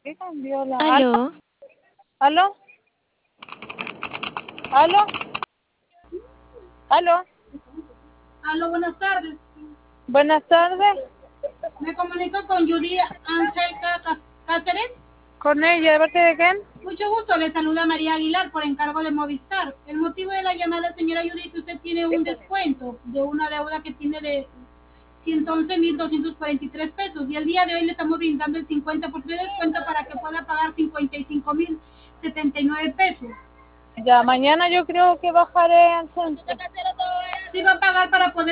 ¿Qué cambió la...? Aló, ¿Aló? ¿Aló? ¿Aló? Aló, buenas tardes. Buenas tardes. Me comunico con Judy Angélica Cáceres. ¿Con ella? ¿De parte de quién? Mucho gusto, le saluda María Aguilar por encargo de Movistar. El motivo de la llamada, señora Judy, que usted tiene un descuento de una deuda que tiene de 111.243 pesos y el día de hoy le estamos brindando el 50% de descuento para que pueda pagar 55.079 pesos. Ya, mañana yo creo que bajaré al centro. Sí va a pagar para poder